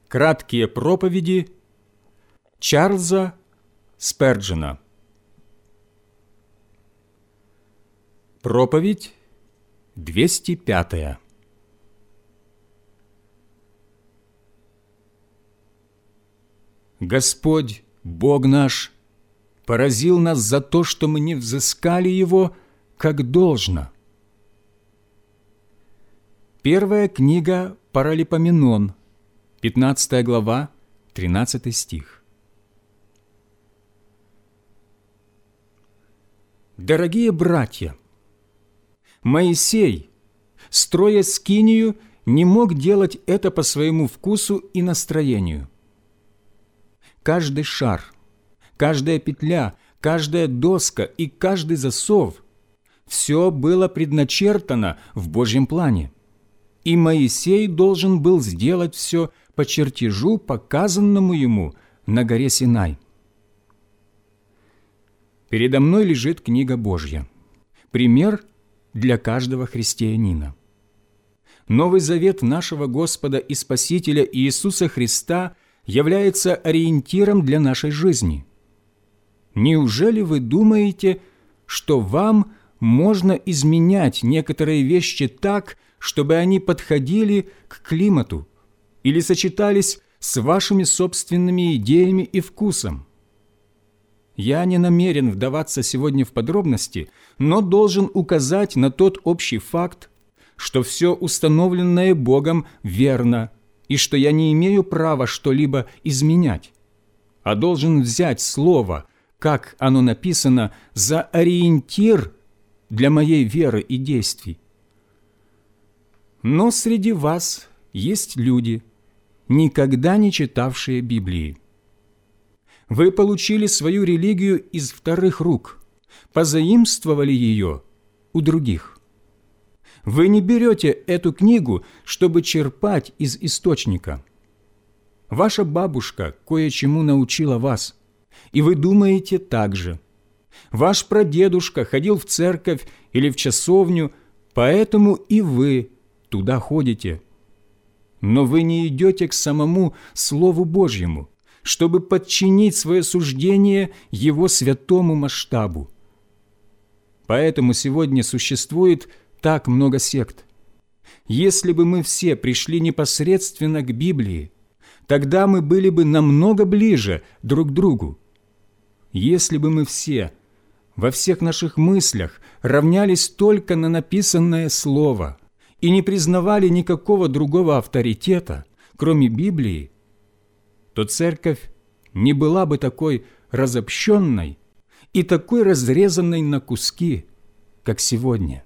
Краткие проповеди Чарльза Сперджена. Проповедь 205. Господь, Бог наш, поразил нас за то, что мы не взыскали Его, как должно. Первая книга Паралипоменон, 15 глава, 13 стих. Дорогие братья, Моисей, строя скинию, не мог делать это по своему вкусу и настроению. Каждый шар, каждая петля, каждая доска и каждый засов – все было предначертано в Божьем плане. И Моисей должен был сделать все по чертежу, показанному ему на горе Синай. Передо мной лежит книга Божья, пример для каждого христианина. Новый Завет нашего Господа и Спасителя Иисуса Христа является ориентиром для нашей жизни. Неужели вы думаете, что вам можно изменять некоторые вещи так, чтобы они подходили к климату или сочетались с вашими собственными идеями и вкусом? Я не намерен вдаваться сегодня в подробности, но должен указать на тот общий факт, что все установленное Богом верно, и что я не имею права что-либо изменять, а должен взять Слово, как оно написано, за ориентир для моей веры и действий. Но среди вас есть люди, никогда не читавшие Библии. Вы получили свою религию из вторых рук, позаимствовали ее у других. Вы не берете эту книгу, чтобы черпать из источника. Ваша бабушка кое-чему научила вас, и вы думаете так же. Ваш прадедушка ходил в церковь или в часовню, поэтому и вы туда ходите. Но вы не идете к самому Слову Божьему, чтобы подчинить свое суждение Его святому масштабу. Поэтому сегодня существует так много сект. Если бы мы все пришли непосредственно к Библии, тогда мы были бы намного ближе друг к другу. Если бы мы все во всех наших мыслях равнялись только на написанное Слово и не признавали никакого другого авторитета, кроме Библии, то церковь не была бы такой разобщенной и такой разрезанной на куски, как сегодня.